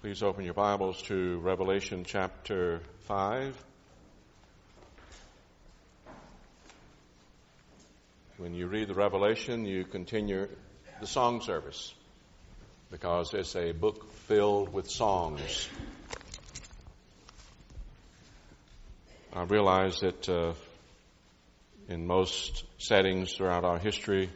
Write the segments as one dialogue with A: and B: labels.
A: Please open your Bibles to Revelation chapter 5. When you read the Revelation, you continue the song service because it's a book filled with songs. I realize that in most settings throughout our history,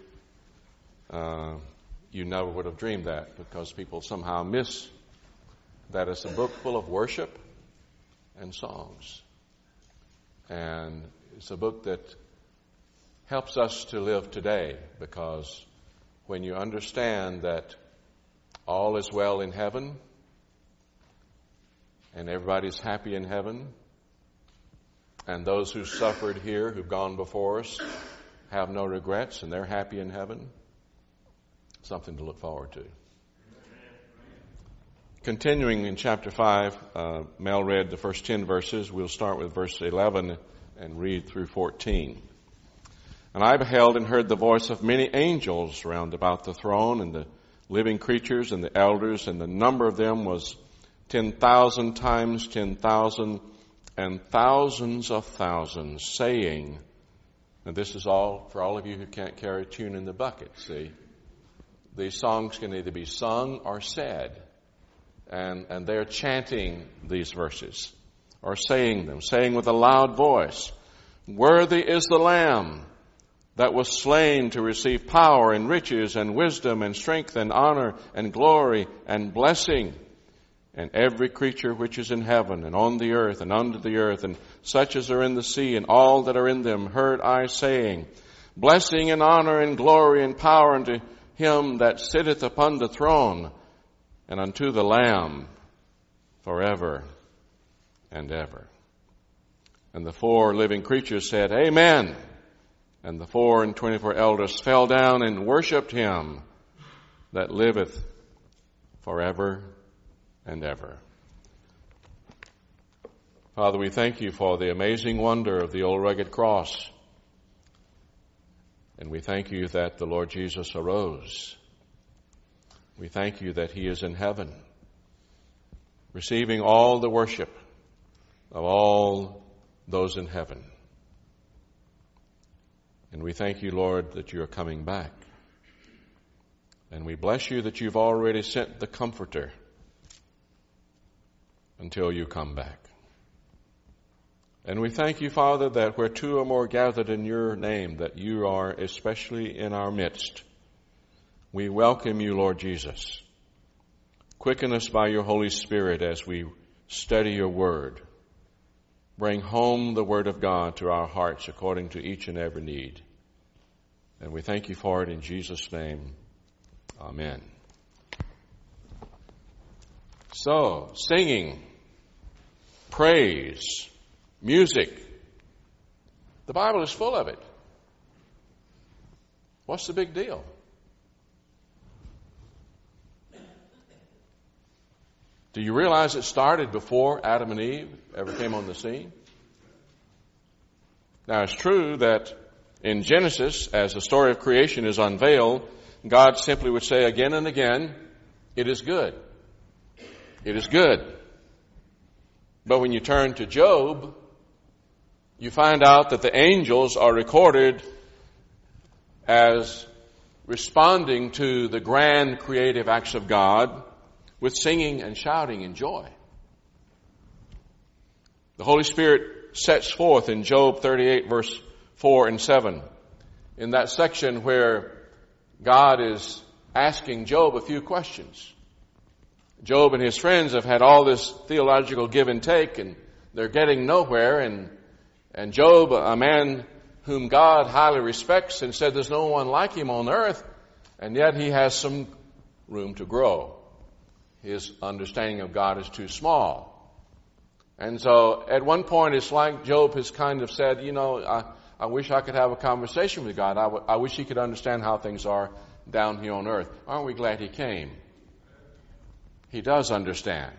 A: you never would have dreamed that because people somehow miss that it's a book full of worship and songs. And it's a book that helps us to live today, because when you understand that all is well in heaven and everybody's happy in heaven, and those who suffered here, who've gone before us, have no regrets and they're happy in heaven, something to look forward to. Continuing in chapter 5, Mel read the first 10 verses. We'll start with verse 11 and read through 14. And I beheld and heard the voice of many angels round about the throne, and the living creatures and the elders, and the number of them was 10,000 times 10,000, and thousands of thousands, saying, and this is all for all of you who can't carry a tune in the bucket, see? These songs can either be sung or said. And they're chanting these verses, or saying them, saying with a loud voice, "Worthy is the Lamb that was slain to receive power and riches and wisdom and strength and honor and glory and blessing. And every creature which is in heaven and on the earth and under the earth, and such as are in the sea and all that are in them, heard I saying, Blessing and honor and glory and power unto him that sitteth upon the throne, and unto the Lamb forever and ever." And the 4 living creatures said, Amen. And the 4 and 24 elders fell down and worshipped him that liveth forever and ever. Father, we thank you for the amazing wonder of the old rugged cross. And we thank you that the Lord Jesus arose. We thank you that he is in heaven, receiving all the worship of all those in heaven. And we thank you, Lord, that you are coming back. And we bless you that you've already sent the Comforter until you come back. And we thank you, Father, that where 2 or more gathered in your name, that you are especially in our midst. We welcome you, Lord Jesus. Quicken us by your Holy Spirit as we study your word. Bring home the word of God to our hearts according to each and every need. And we thank you for it in Jesus' name. Amen. So, singing, praise, music. The Bible is full of it. What's the big deal? Do you realize it started before Adam and Eve ever came on the scene? Now, it's true that in Genesis, as the story of creation is unveiled, God simply would say again and again, it is good. It is good. But when you turn to Job, you find out that the angels are recorded as responding to the grand creative acts of God with singing and shouting and joy. The Holy Spirit sets forth in Job 38, verse 4 and 7, in that section where God is asking Job a few questions. Job and his friends have had all this theological give and take, and they're getting nowhere. And Job, a man whom God highly respects and said there's no one like him on earth, and yet he has some room to grow. His understanding of God is too small. And so at one point it's like Job has kind of said, I wish I could have a conversation with God. I wish he could understand how things are down here on earth. Aren't we glad he came? He does understand.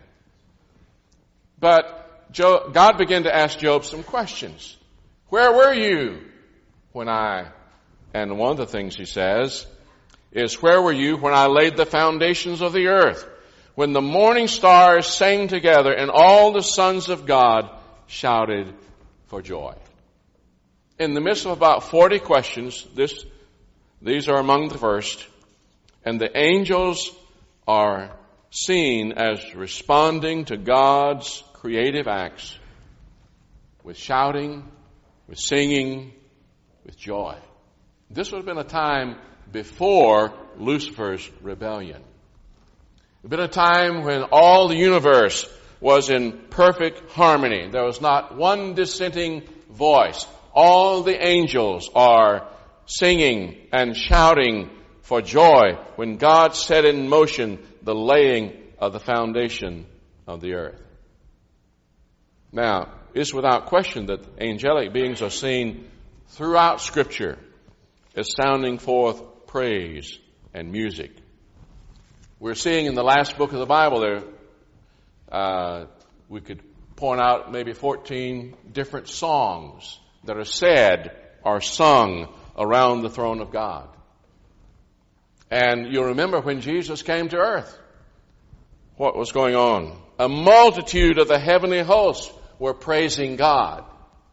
A: But God began to ask Job some questions. Where were you when and one of the things he says is, where were you when I laid the foundations of the earth? when the morning stars sang together and all the sons of God shouted for joy. In the midst of about 40 questions, these are among the first, and the angels are seen as responding to God's creative acts with shouting, with singing, with joy. This would have been a time before Lucifer's rebellion. It would have been a time when all the universe was in perfect harmony. There was not one dissenting voice. All the angels are singing and shouting for joy when God set in motion the laying of the foundation of the earth. Now, it's without question that angelic beings are seen throughout Scripture as sounding forth praise and music. We're seeing in the last book of the Bible there, we could point out maybe 14 different songs that are said or sung around the throne of God. And you'll remember when Jesus came to earth, what was going on? A multitude of the heavenly hosts were praising God.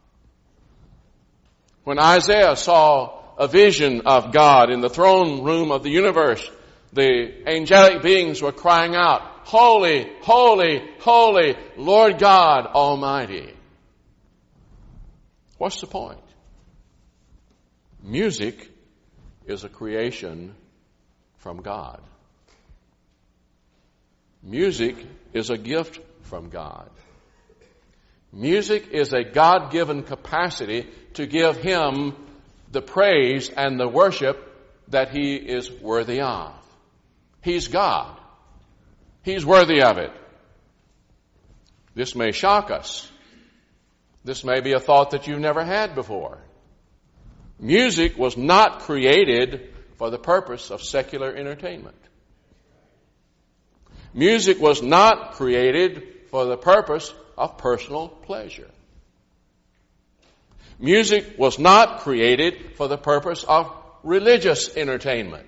A: When Isaiah saw a vision of God in the throne room of the universe, the angelic beings were crying out, "Holy, holy, holy, Lord God Almighty." What's the point? Music is a creation from God. Music is a gift from God. Music is a God-given capacity to give Him the praise and the worship that He is worthy of. He's God. He's worthy of it. This may shock us. This may be a thought that you've never had before. Music was not created for the purpose of secular entertainment. Music was not created for the purpose of personal pleasure. Music was not created for the purpose of religious entertainment.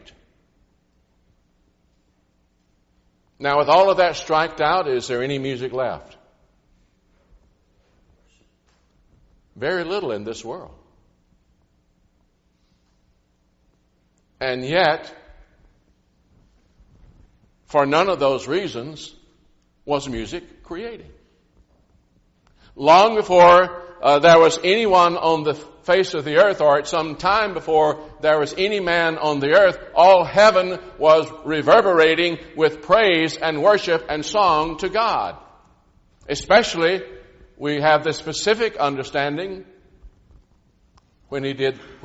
A: Now, with all of that striked out, is there any music left? Very little in this world. And yet, for none of those reasons was music created. Long before there was anyone on the face of the earth, or at some time before there was any man on the earth, all heaven was reverberating with praise and worship and song to God. Especially, we have the specific understanding when he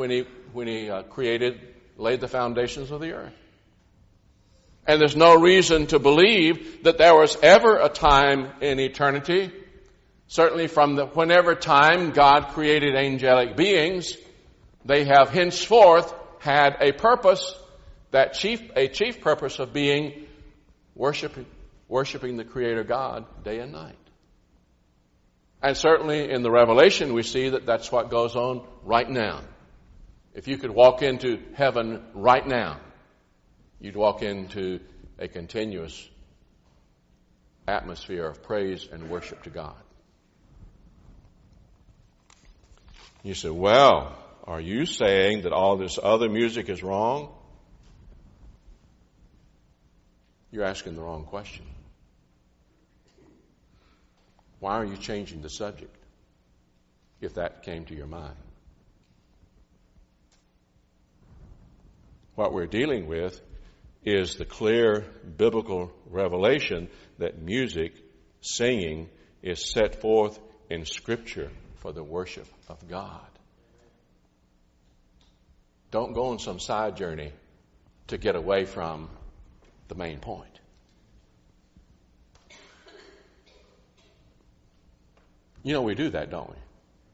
A: laid the foundations of the earth. And there's no reason to believe that there was ever a time in eternity, certainly from whenever time God created angelic beings, they have henceforth had a purpose, a chief purpose of being worshiping the Creator God day and night. And certainly in the Revelation we see that that's what goes on right now. If you could walk into heaven right now, you'd walk into a continuous atmosphere of praise and worship to God. You say, well, are you saying that all this other music is wrong? You're asking the wrong question. Why are you changing the subject if that came to your mind? What we're dealing with is the clear biblical revelation that music, singing, is set forth in Scripture for the worship of God. Don't go on some side journey to get away from the main point. You know we do that, don't we?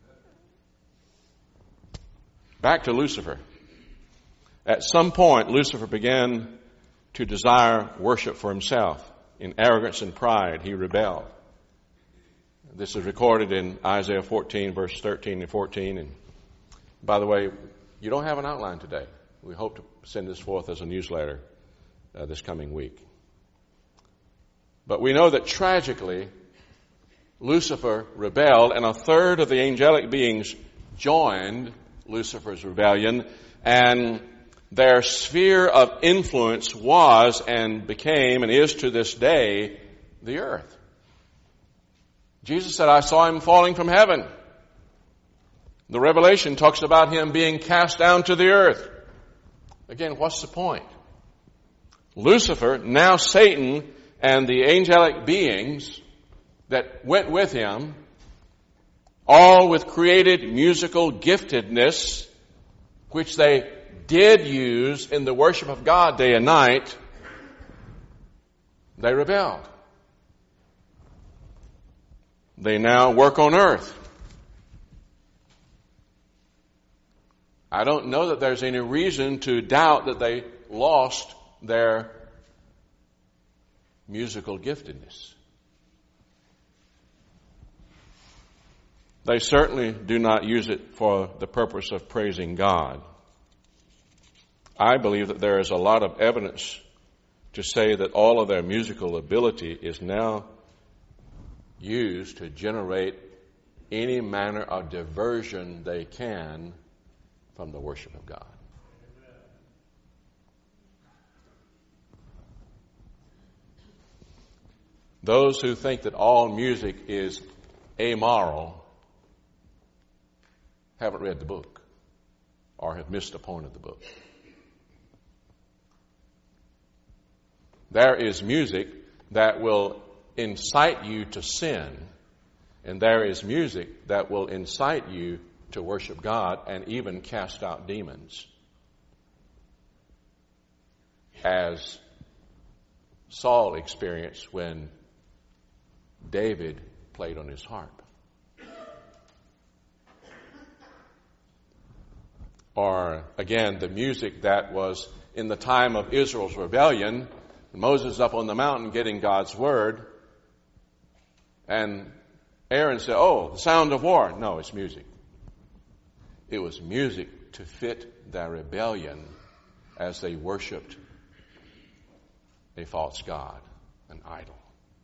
A: Back to Lucifer. At some point, Lucifer began to desire worship for himself. In arrogance and pride, he rebelled. This is recorded in Isaiah 14, verse 13 and 14. And by the way, you don't have an outline today. We hope to send this forth as a newsletter this coming week. But we know that tragically, Lucifer rebelled, and a third of the angelic beings joined Lucifer's rebellion, and their sphere of influence was and became and is to this day the earth. Jesus said, I saw him falling from heaven. The Revelation talks about him being cast down to the earth. Again, what's the point? Lucifer, now Satan, and the angelic beings that went with him, all with created musical giftedness, which they did use in the worship of God day and night, they rebelled. They now work on earth. I don't know that there's any reason to doubt that they lost their musical giftedness. They certainly do not use it for the purpose of praising God. I believe that there is a lot of evidence to say that all of their musical ability is now used to generate any manner of diversion they can from the worship of God. Those who think that all music is amoral haven't read the book or have missed a point of the book. There is music that will incite you to sin, and there is music that will incite you to worship God and even cast out demons, as Saul experienced when David played on his harp. Or, again, the music that was in the time of Israel's rebellion, Moses up on the mountain getting God's word, and Aaron said, oh, the sound of war. No, it's music. It was music to fit their rebellion as they worshiped a false god, an idol.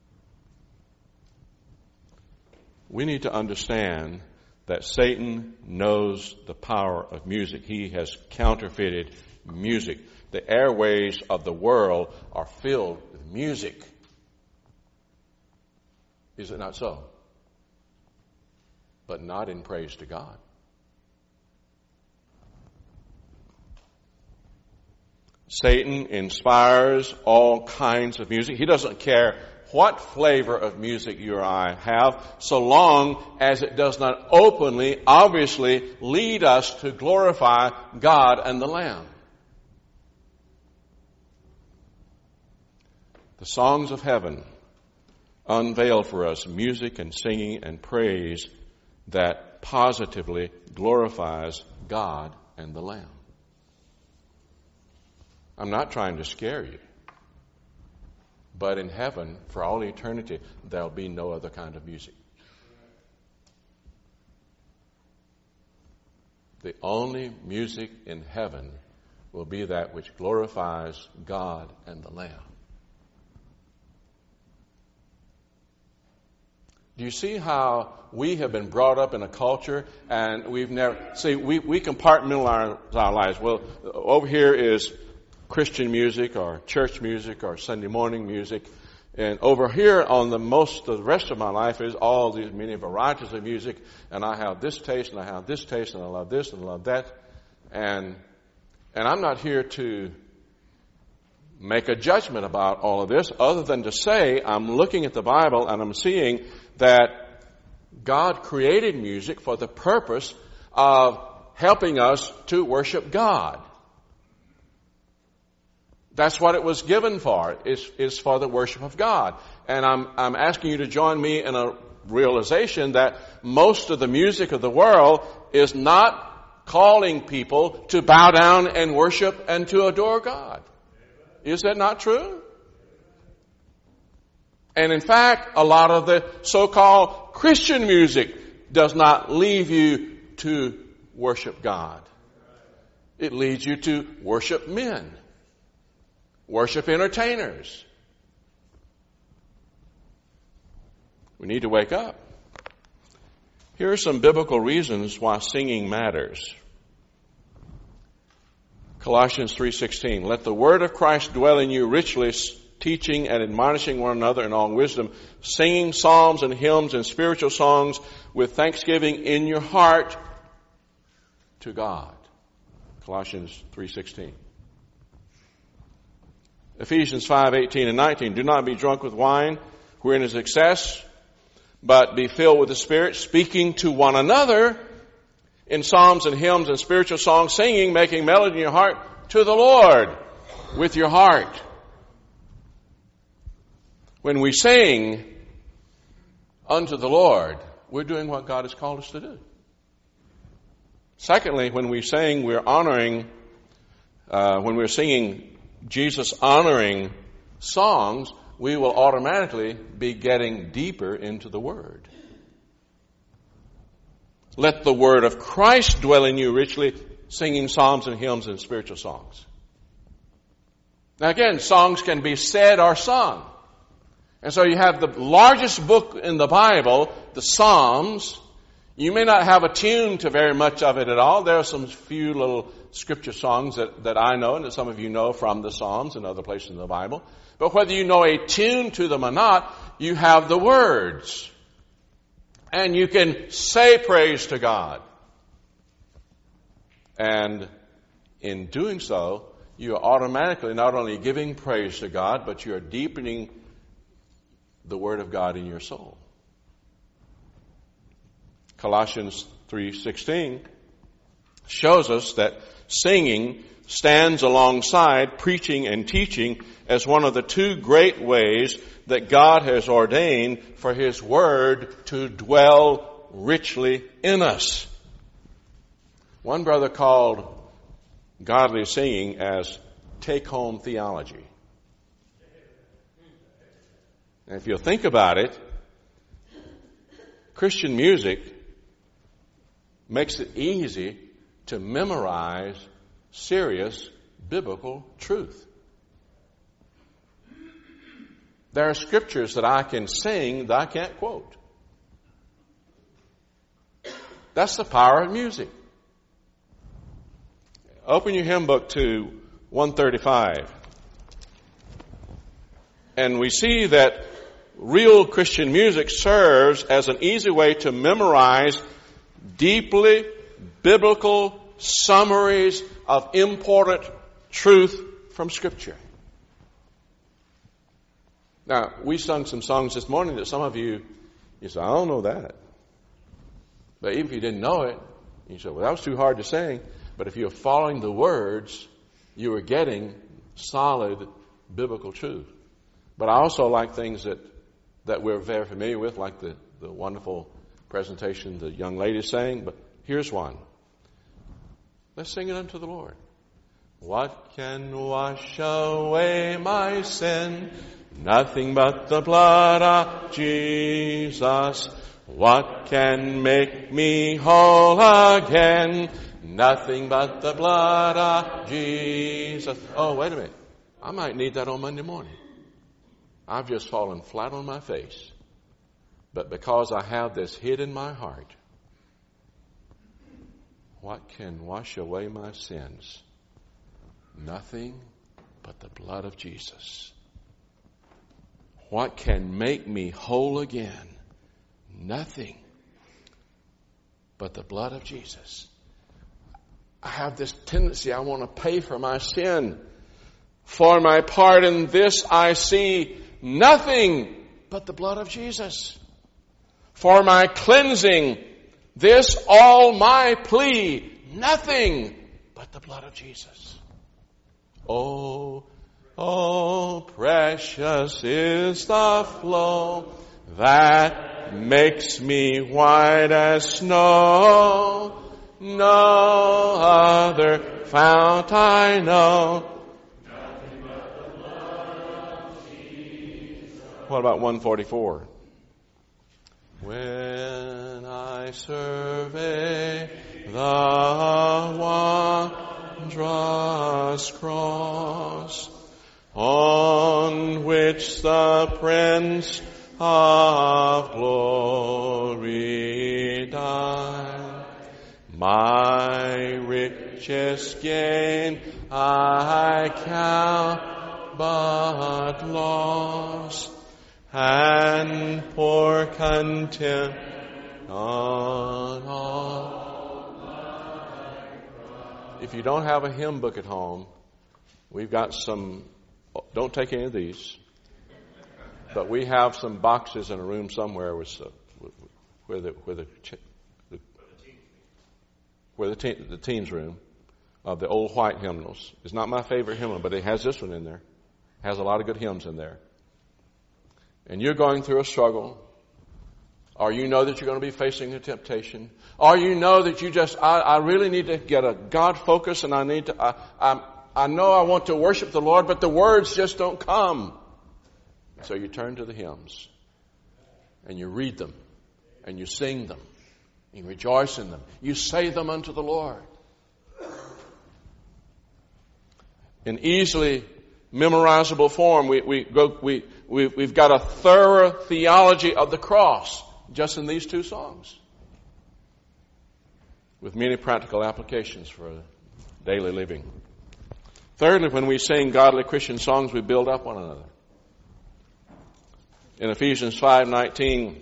A: We need to understand that Satan knows the power of music. He has counterfeited music. The airways of the world are filled with music. Is it not so? But not in praise to God. Satan inspires all kinds of music. He doesn't care what flavor of music you or I have, so long as it does not openly, obviously lead us to glorify God and the Lamb. The songs of heaven unveil for us music and singing and praise that positively glorifies God and the Lamb. I'm not trying to scare you. But in heaven, for all eternity, there'll be no other kind of music. The only music in heaven will be that which glorifies God and the Lamb. Do you see how we have been brought up in a culture and we've never... See, we compartmentalize our lives. Well, over here is Christian music or church music or Sunday morning music. And over here on the most of the rest of my life is all these many varieties of music. And I have this taste and I have this taste and I love this and I love that. And I'm not here to make a judgment about all of this other than to say I'm looking at the Bible and I'm seeing that God created music for the purpose of helping us to worship God. That's what it was given for, is for the worship of God. And I'm asking you to join me in a realization that most of the music of the world is not calling people to bow down and worship and to adore God. Is that not true? And in fact, a lot of the so-called Christian music does not lead you to worship God. It leads you to worship men. Worship entertainers. We need to wake up. Here are some biblical reasons why singing matters. Colossians 3:16, let the word of Christ dwell in you richly, teaching and admonishing one another in all wisdom, singing psalms and hymns and spiritual songs with thanksgiving in your heart to God. Colossians 3:16. Ephesians 5:18 and 19, do not be drunk with wine, wherein is excess, but be filled with the Spirit, speaking to one another in psalms and hymns and spiritual songs, singing, making melody in your heart to the Lord with your heart. When we sing unto the Lord, we're doing what God has called us to do. Secondly, when we sing, we're honoring, when we're singing Jesus honoring songs, we will automatically be getting deeper into the Word. Let the word of Christ dwell in you richly, singing psalms and hymns and spiritual songs. Now again, songs can be said or sung. And so you have the largest book in the Bible, the Psalms. You may not have a tune to very much of it at all. There are some few little scripture songs that I know and that some of you know from the Psalms and other places in the Bible. But whether you know a tune to them or not, you have the words. And you can say praise to God. And in doing so, you are automatically not only giving praise to God, but you are deepening the Word of God in your soul. Colossians 3:16 shows us that singing stands alongside preaching and teaching as one of the two great ways that God has ordained for His Word to dwell richly in us. One brother called godly singing as take-home theology. And if you'll think about it, Christian music makes it easy to memorize serious biblical truth. There are scriptures that I can sing that I can't quote. That's the power of music. Open your hymn book to 135. And we see that real Christian music serves as an easy way to memorize deeply biblical summaries of important truth from Scripture. Now, we sung some songs this morning that some of you say, I don't know that. But even if you didn't know it, you say, well, that was too hard to sing. But if you're following the words, you are getting solid biblical truth. But I also like things that we're very familiar with, like the wonderful presentation the young lady sang. But here's one. Let's sing it unto the Lord. What can wash away my sin? Nothing but the blood of Jesus. What can make me whole again? Nothing but the blood of Jesus. Oh, wait a minute. I might need that on Monday morning. I've just fallen flat on my face. But because I have this hid in my heart, what can wash away my sins? Nothing but the blood of Jesus. What can make me whole again? Nothing but the blood of Jesus. I have this tendency, I want to pay for my sin. For my part in this I see nothing but the blood of Jesus. For my cleansing, this all my plea, nothing but the blood of Jesus. Oh, precious is the flow that makes me white as snow. No other fount I know. Nothing but the blood of Jesus. What about 144? When I survey the wondrous cross on which the Prince of glory thine. My richest gain I count but loss, and pour content on all. If you don't have a hymn book at home, we've got some, don't take any of these, but we have some boxes in a room somewhere where the teens room of the old white hymnals. It's not my favorite hymnal, but it has this one in there. It has a lot of good hymns in there. And you're going through a struggle, or you know that you're going to be facing a temptation, or you know that I really need to get a God focus, and I know I want to worship the Lord, but the words just don't come. So you turn to the hymns, and you read them, and you sing them, and you rejoice in them. You say them unto the Lord. In easily memorizable form, we've got a thorough theology of the cross just in these two songs, with many practical applications for daily living. Thirdly, when we sing godly Christian songs, we build up one another. In Ephesians 5:19,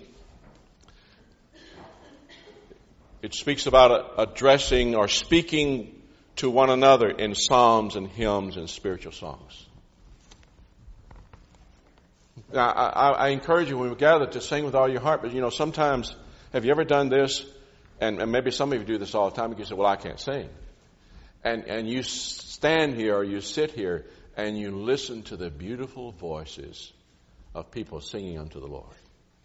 A: it speaks about addressing or speaking to one another in psalms and hymns and spiritual songs. Now, I encourage you when we gather to sing with all your heart, but sometimes, have you ever done this? And maybe some of you do this all the time. You say, well, I can't sing. And you stand here or you sit here and you listen to the beautiful voices of people singing unto the Lord.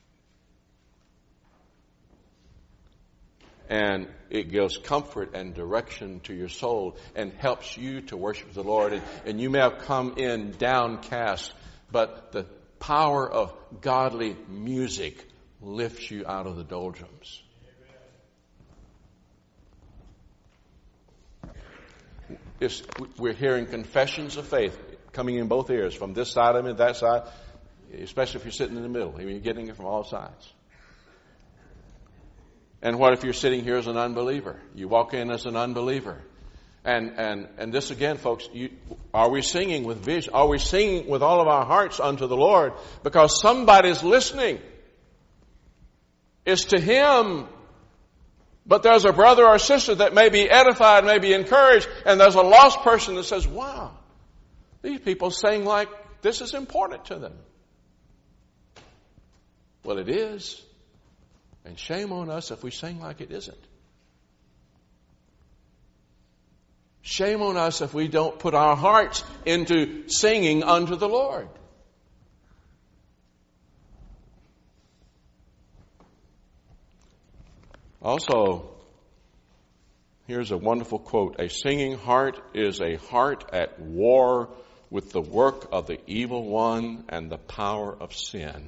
A: And it gives comfort and direction to your soul and helps you to worship the Lord. And you may have come in downcast, but the power of godly music lifts you out of the doldrums. We're hearing confessions of faith coming in both ears, from this side of me, that side, especially if you're sitting in the middle. You're getting it from all sides. And what if you're sitting here as an unbeliever? You walk in as an unbeliever. And this again, folks, are we singing with vision? Are we singing with all of our hearts unto the Lord? Because somebody's listening. It's to Him. But there's a brother or sister that may be edified, may be encouraged, and there's a lost person that says, wow, these people sing like this is important to them. Well, it is. And shame on us if we sing like it isn't. Shame on us if we don't put our hearts into singing unto the Lord. Also, here's a wonderful quote. A singing heart is a heart at war with the work of the evil one and the power of sin.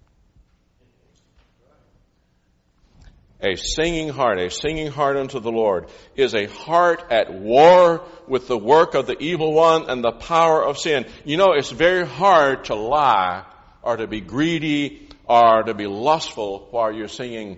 A: A singing heart unto the Lord, is a heart at war with the work of the evil one and the power of sin. It's very hard to lie or to be greedy or to be lustful while you're singing,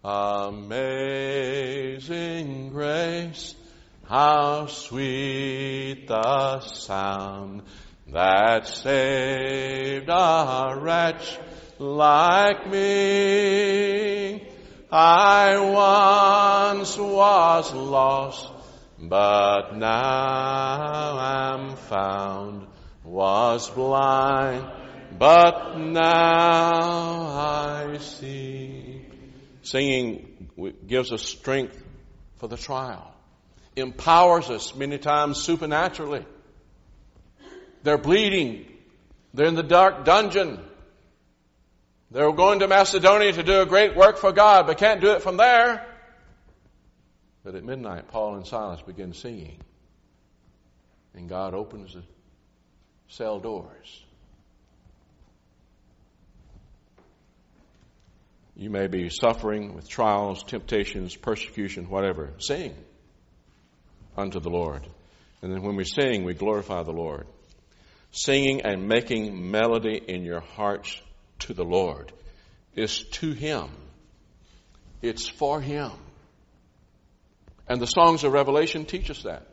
A: Amazing Grace, how sweet the sound that saved a wretch like me. I once was lost, but now am found, was blind, but now I see. Singing gives us strength for the trial, empowers us many times supernaturally. They're bleeding. They're in the dark dungeon. They're going to Macedonia to do a great work for God, but can't do it from there. But at midnight, Paul and Silas begin singing. And God opens the cell doors. You may be suffering with trials, temptations, persecution, whatever. Sing unto the Lord. And then when we sing, we glorify the Lord. Singing and making melody in your hearts to the Lord is to Him. It's for Him. And the songs of Revelation teach us that.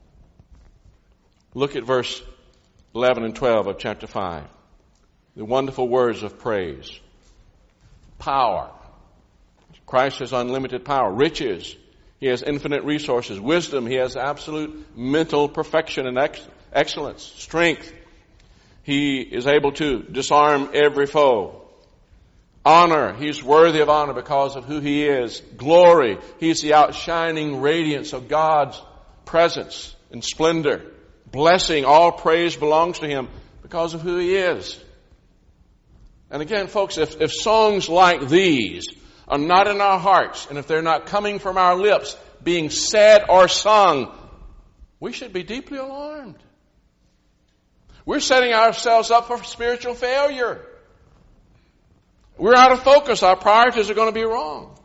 A: Look at verse 11 and 12 of chapter 5. The wonderful words of praise. Power. Christ has unlimited power. Riches. He has infinite resources. Wisdom. He has absolute mental perfection and excellence. Strength. He is able to disarm every foe. Honor. He's worthy of honor because of who He is. Glory. He's the outshining radiance of God's presence and splendor. Blessing. All praise belongs to Him because of who He is. And again, folks, if songs like these are not in our hearts, and if they're not coming from our lips, being said or sung, we should be deeply alarmed. We're setting ourselves up for spiritual failure. We're out of focus. Our priorities are going to be wrong.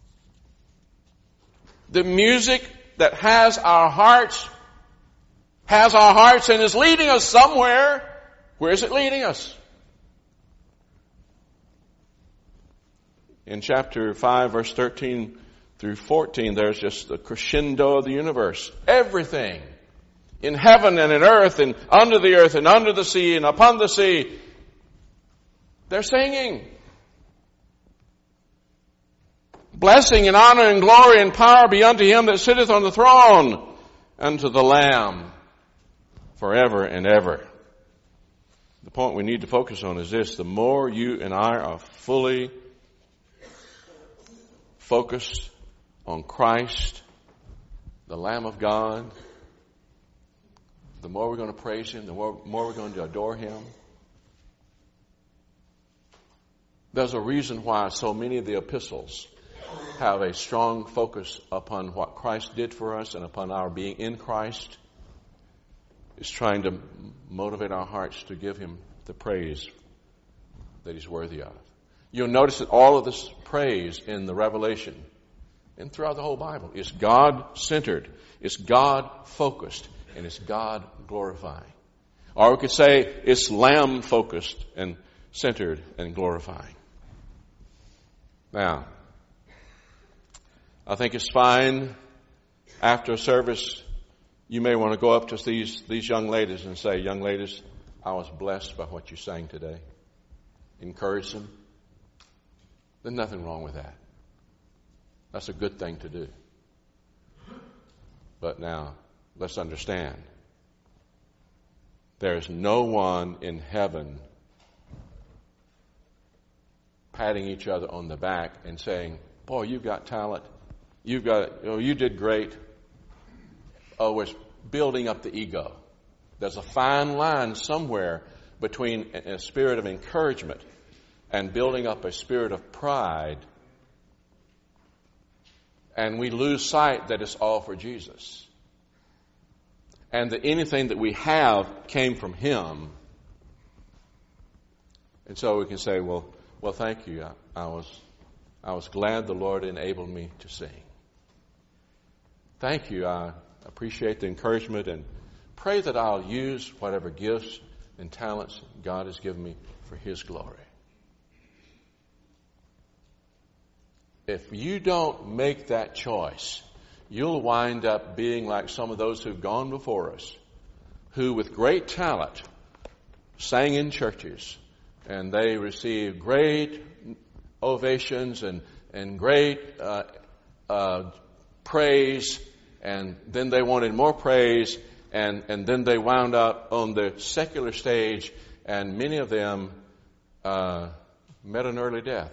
A: The music that has our hearts and is leading us somewhere. Where is it leading us? In chapter 5, verse 13 through 14, there's just the crescendo of the universe. Everything in heaven and in earth and under the earth and under the sea and upon the sea, they're singing. Blessing and honor and glory and power be unto Him that sitteth on the throne, and to the Lamb forever and ever. The point we need to focus on is this: the more you and I are fully focused on Christ, the Lamb of God, the more we're going to praise Him, the more we're going to adore Him. There's a reason why so many of the epistles have a strong focus upon what Christ did for us and upon our being in Christ. It's trying to motivate our hearts to give Him the praise that He's worthy of. You'll notice that all of this praise in the Revelation and throughout the whole Bible is God-centered, it's God-focused, and it's God-glorifying. Or we could say it's Lamb-focused and centered and glorifying. Now, I think it's fine after a service, you may want to go up to these young ladies and say, "Young ladies, I was blessed by what you sang today." Encourage them. There's nothing wrong with that. That's a good thing to do. But now, let's understand. There's no one in heaven patting each other on the back and saying, "Boy, you've got talent. You did great." Oh, it's building up the ego. There's a fine line somewhere between a spirit of encouragement and building up a spirit of pride. And we lose sight that it's all for Jesus. And that anything that we have came from Him. And so we can say, well, thank you. I was glad the Lord enabled me to sing. Thank you. I appreciate the encouragement and pray that I'll use whatever gifts and talents God has given me for His glory. If you don't make that choice, you'll wind up being like some of those who've gone before us, who with great talent sang in churches, and they received great ovations and great praise, and then they wanted more praise, and then they wound up on the secular stage, and many of them met an early death.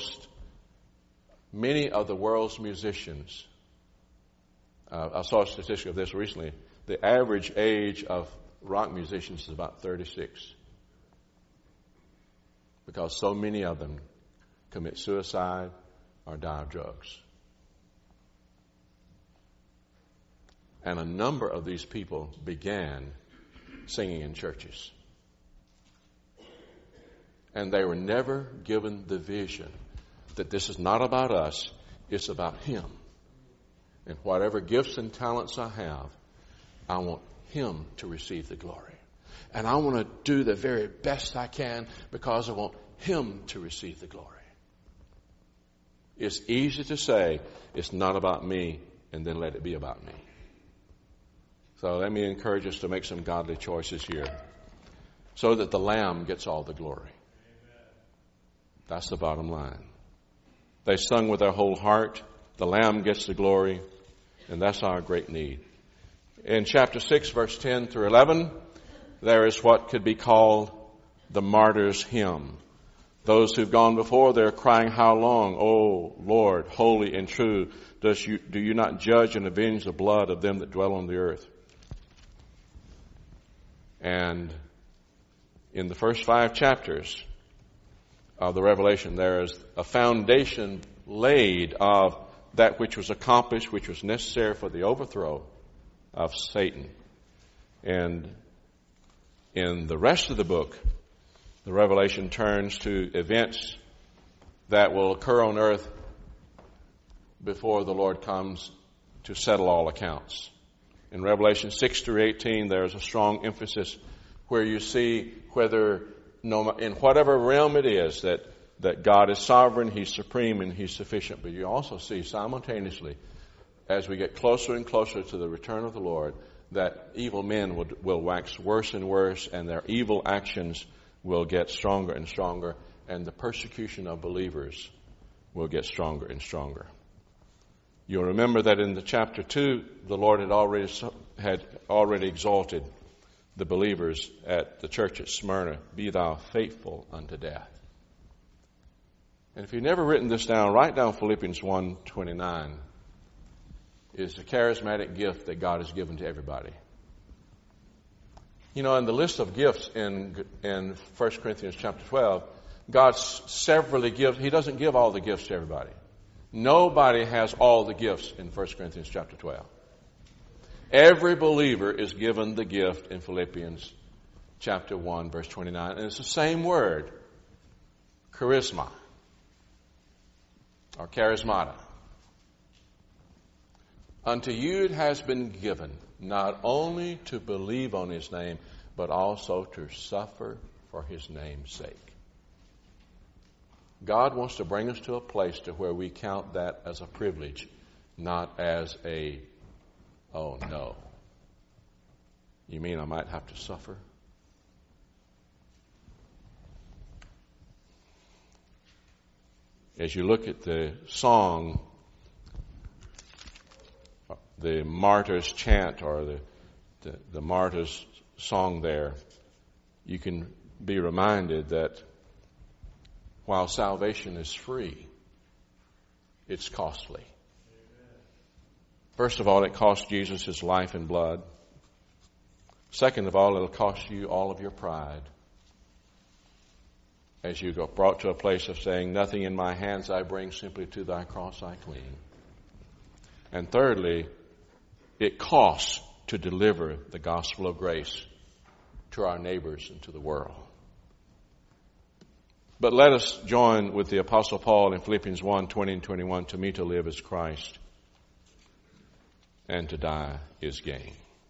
A: Many of the world's musicians, I saw a statistic of this recently, the average age of rock musicians is about 36. Because so many of them commit suicide or die of drugs. And a number of these people began singing in churches. And they were never given the vision that this is not about us, it's about Him. And whatever gifts and talents I have, I want Him to receive the glory. And I want to do the very best I can because I want Him to receive the glory. It's easy to say, it's not about me, and then let it be about me. So let me encourage us to make some godly choices here so that the Lamb gets all the glory. That's the bottom line. They sung with their whole heart. The Lamb gets the glory, and that's our great need. In chapter 6, verse 10 through 11, there is what could be called the martyr's hymn. Those who've gone before, they're crying, how long, O Lord, holy and true, do you not judge and avenge the blood of them that dwell on the earth? And in the first 5 chapters of the Revelation, there is a foundation laid of that which was accomplished, which was necessary for the overthrow of Satan. And in the rest of the book, the Revelation turns to events that will occur on earth before the Lord comes to settle all accounts. In Revelation 6 through 18, there's a strong emphasis where you see whether, in whatever realm it is, that God is sovereign, He's supreme, and He's sufficient. But you also see simultaneously, as we get closer and closer to the return of the Lord, that evil men will wax worse and worse, and their evil actions will get stronger and stronger, and the persecution of believers will get stronger and stronger. You'll remember that in the chapter 2, the Lord had already exalted the believers at the church at Smyrna, be thou faithful unto death. And if you've never written this down, write down Philippians 1:29. Is a charismatic gift that God has given to everybody. You know, in the list of gifts in 1 Corinthians chapter 12, God severally gives, He doesn't give all the gifts to everybody. Nobody has all the gifts in 1 Corinthians chapter 12. Every believer is given the gift in Philippians chapter 1, verse 29. And it's the same word, charisma, or charismata. Unto you it has been given not only to believe on His name, but also to suffer for His name's sake. God wants to bring us to a place to where we count that as a privilege, not as a, oh no. You mean I might have to suffer? As you look at the song, the martyr's chant, or the martyr's song there, you can be reminded that while salvation is free, it's costly. First of all, it cost Jesus His life and blood. Second of all, it'll cost you all of your pride, as you go brought to a place of saying, nothing in my hands I bring, simply to thy cross I cling. And thirdly, it costs to deliver the gospel of grace to our neighbors and to the world. But let us join with the Apostle Paul in Philippians 1:20 and 21. To me to live is Christ, and to die is gain.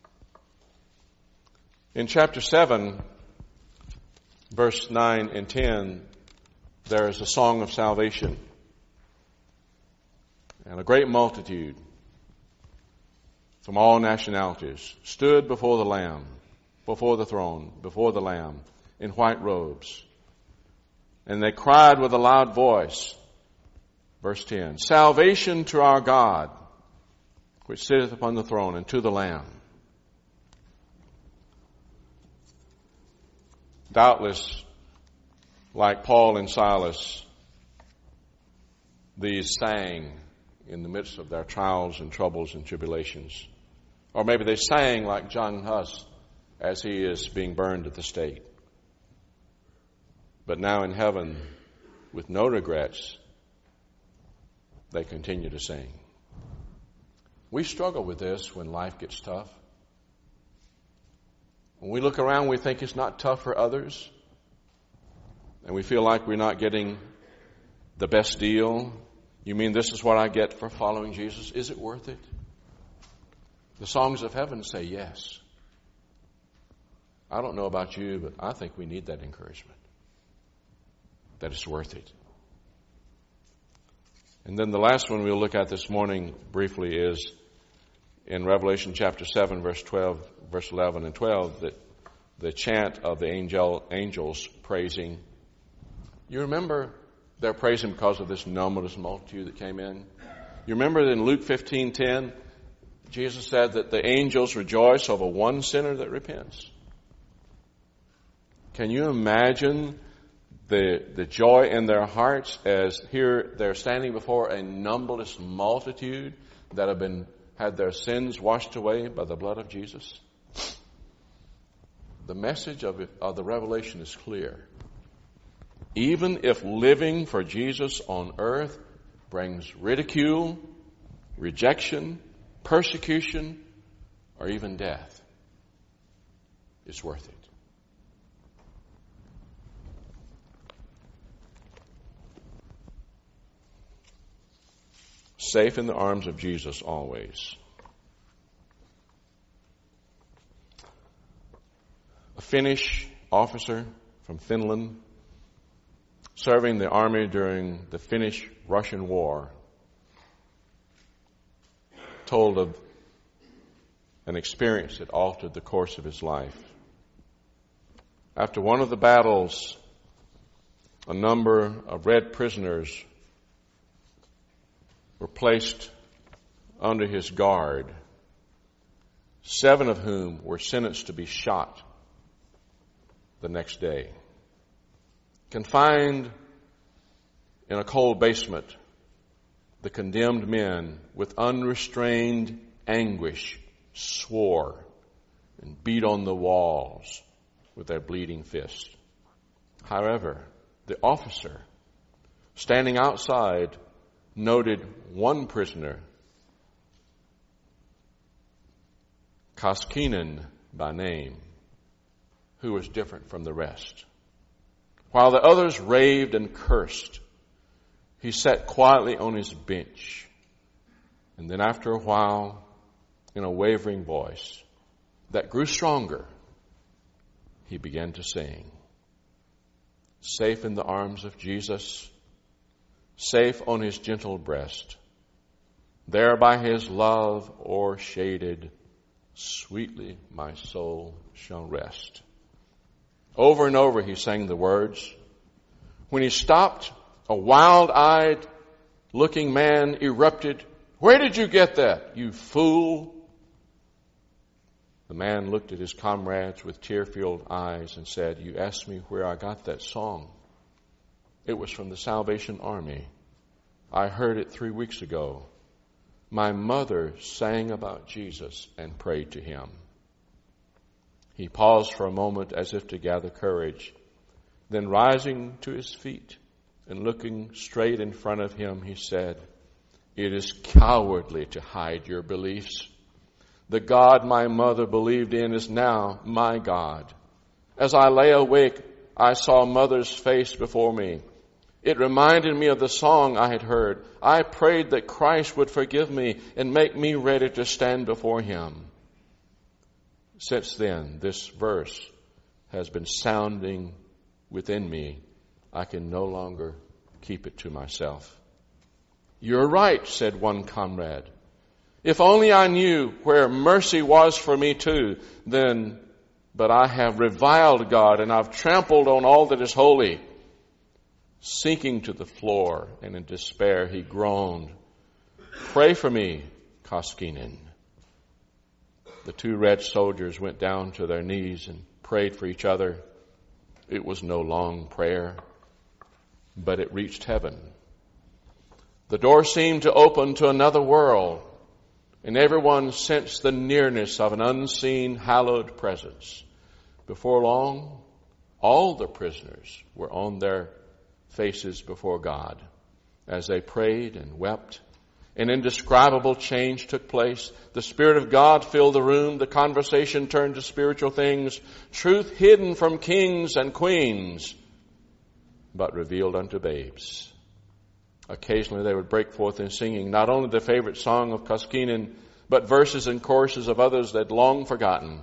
A: In chapter 7, verse 9 and 10, there is a song of salvation. And a great multitude from all nationalities stood before the Lamb, before the throne, before the Lamb, in white robes. And they cried with a loud voice, verse 10, salvation to our God, which sitteth upon the throne, and to the Lamb. Doubtless, like Paul and Silas, these sang in the midst of their trials and troubles and tribulations. Or maybe they sang like John Huss as he is being burned at the stake. But now in heaven, with no regrets, they continue to sing. We struggle with this when life gets tough. When we look around, we think it's not tough for others. And we feel like we're not getting the best deal. You mean this is what I get for following Jesus? Is it worth it? The songs of heaven say yes. I don't know about you, but I think we need that encouragement. That it's worth it. And then the last one we'll look at this morning briefly is in Revelation chapter 7, verse 11 and 12, that the chant of the angels praising. You remember they're praising because of this numberless multitude that came in? You remember in Luke 15:10, Jesus said that the angels rejoice over one sinner that repents. Can you imagine the joy in their hearts as here they're standing before a numberless multitude that had their sins washed away by the blood of Jesus? The message of the revelation is clear. Even if living for Jesus on earth brings ridicule, rejection, persecution, or even death, it's worth it. Safe in the arms of Jesus always. A Finnish officer from Finland, serving the army during the Finnish-Russian War, told of an experience that altered the course of his life. After one of the battles, a number of Red prisoners were placed under his guard, 7 of whom were sentenced to be shot the next day. Confined in a cold basement, the condemned men, with unrestrained anguish, swore and beat on the walls with their bleeding fists. However, the officer, standing outside, noted one prisoner, Koskinen by name, who was different from the rest. While the others raved and cursed, he sat quietly on his bench. And then after a while, in a wavering voice that grew stronger, he began to sing. Safe in the arms of Jesus, safe on his gentle breast, there by his love o'ershaded, sweetly my soul shall rest. Over and over he sang the words. When he stopped, a wild-eyed looking man erupted, "Where did you get that, you fool?" The man looked at his comrades with tear-filled eyes and said, "You asked me where I got that song. It was from the Salvation Army. I heard it 3 weeks ago. My mother sang about Jesus and prayed to him." He paused for a moment as if to gather courage. Then rising to his feet and looking straight in front of him, he said, "It is cowardly to hide your beliefs. The God my mother believed in is now my God. As I lay awake, I saw mother's face before me. It reminded me of the song I had heard. I prayed that Christ would forgive me and make me ready to stand before him. Since then, this verse has been sounding within me. I can no longer keep it to myself." "You're right," said one comrade. "If only I knew where mercy was for me too, then, but I have reviled God and I've trampled on all that is holy." Sinking to the floor and in despair, he groaned, "Pray for me, Koskinen." The 2 red soldiers went down to their knees and prayed for each other. It was no long prayer, but it reached heaven. The door seemed to open to another world, and everyone sensed the nearness of an unseen, hallowed presence. Before long, all the prisoners were on their faces before God. As they prayed and wept, an indescribable change took place. The Spirit of God filled the room. The conversation turned to spiritual things, truth hidden from kings and queens, but revealed unto babes. Occasionally they would break forth in singing, not only the favorite song of Koskinen, but verses and choruses of others they'd long forgotten.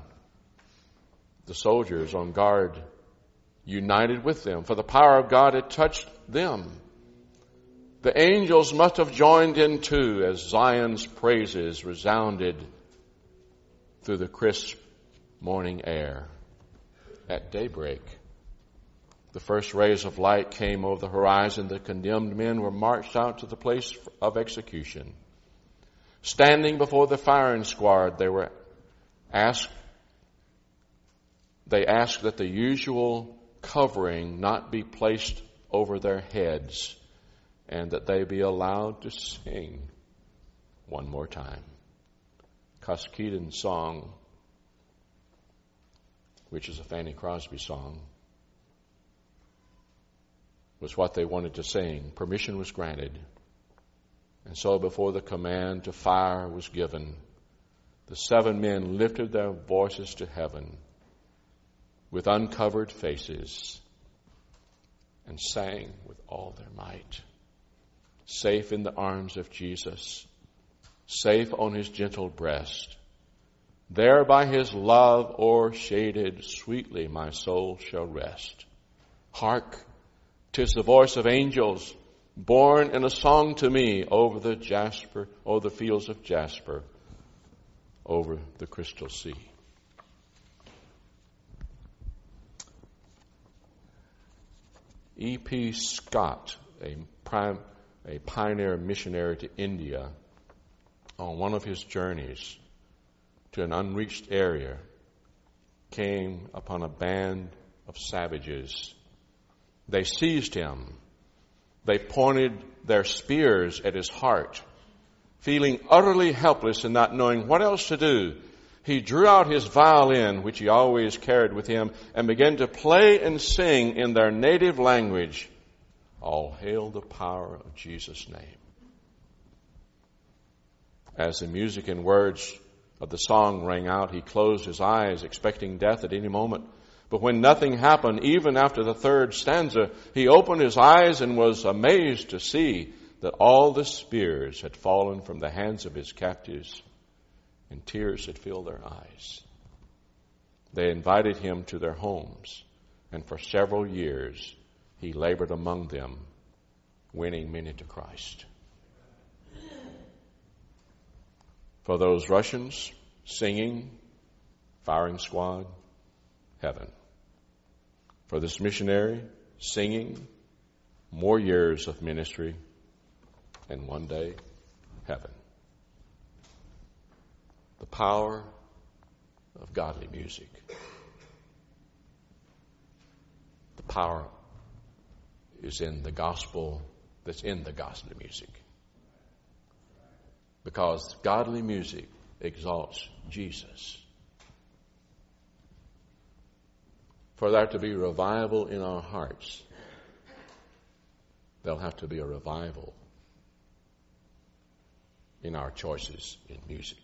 A: The soldiers on guard united with them, for the power of God had touched them. The angels must have joined in too as Zion's praises resounded through the crisp morning air. At daybreak, the first rays of light came over the horizon. The condemned men were marched out to the place of execution. Standing before the firing squad, they asked that the usual covering not be placed over their heads, and that they be allowed to sing one more time. Cosquedan's song, which is a Fanny Crosby song, was what they wanted to sing. Permission was granted. And so before the command to fire was given, the 7 men lifted their voices to heaven with uncovered faces and sang with all their might. Safe in the arms of Jesus, safe on his gentle breast, there by his love o'ershaded, sweetly my soul shall rest. Hark, 'tis the voice of angels, borne in a song to me over the fields of jasper, over the crystal sea. E.P. Scott, a pioneer missionary to India, on one of his journeys to an unreached area, came upon a band of savages. They seized him. They pointed their spears at his heart. Feeling utterly helpless and not knowing what else to do, he drew out his violin, which he always carried with him, and began to play and sing in their native language, "All hail the power of Jesus' name." As the music and words of the song rang out, he closed his eyes, expecting death at any moment. But when nothing happened, even after the third stanza, he opened his eyes and was amazed to see that all the spears had fallen from the hands of his captives, and tears had filled their eyes. They invited him to their homes, and for several years he labored among them, winning many to Christ. For those Russians, singing, firing squad, heaven. For this missionary, singing, more years of ministry, and one day, heaven. The power of godly music. The power is in the gospel that's in the gospel music. Because godly music exalts Jesus. For there to be revival in our hearts, there'll have to be a revival in our choices in music.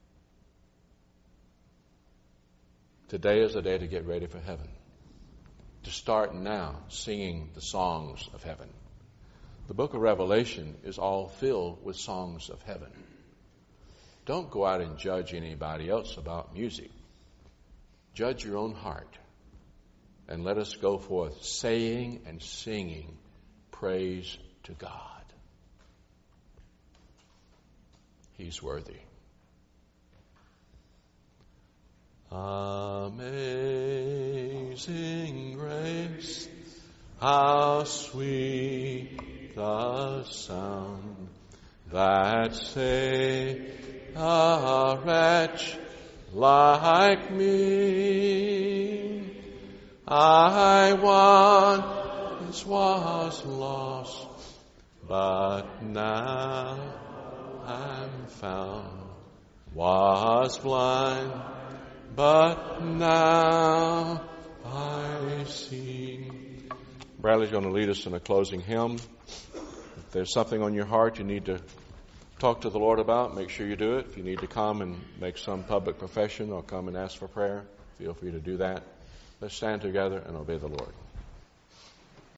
A: Today is the day to get ready for heaven. To start now singing the songs of heaven. The book of Revelation is all filled with songs of heaven. Don't go out and judge anybody else about music. Judge your own heart. And let us go forth saying and singing praise to God. He's worthy. Amazing grace, how sweet the sound that saved a wretch like me. I once was lost, but now I'm found. Was blind, but now I see. Bradley's going to lead us in a closing hymn. If there's something on your heart you need to talk to the Lord about, make sure you do it. If you need to come and make some public profession or come and ask for prayer, feel free to do that. Let's stand together and obey the Lord.